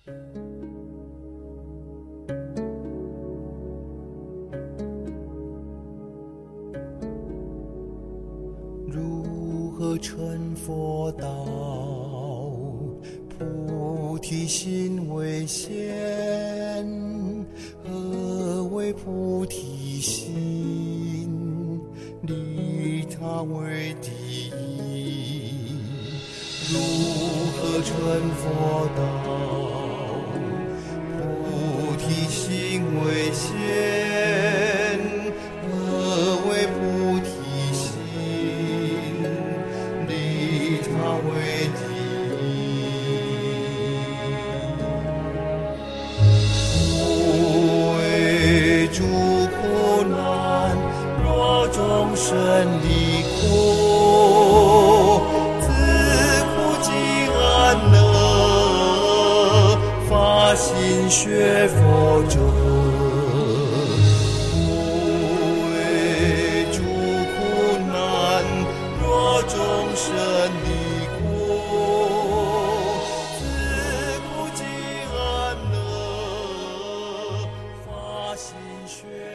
如何成佛道？菩提心为先。何为菩提心？利他为第一。如何成佛道？菩提心为先。何为菩提心？利他为第一。无为诸苦难，若众生离苦，自苦尽安乐，发心学佛者。无为诸苦难，若众生离苦，自苦尽安乐，发心学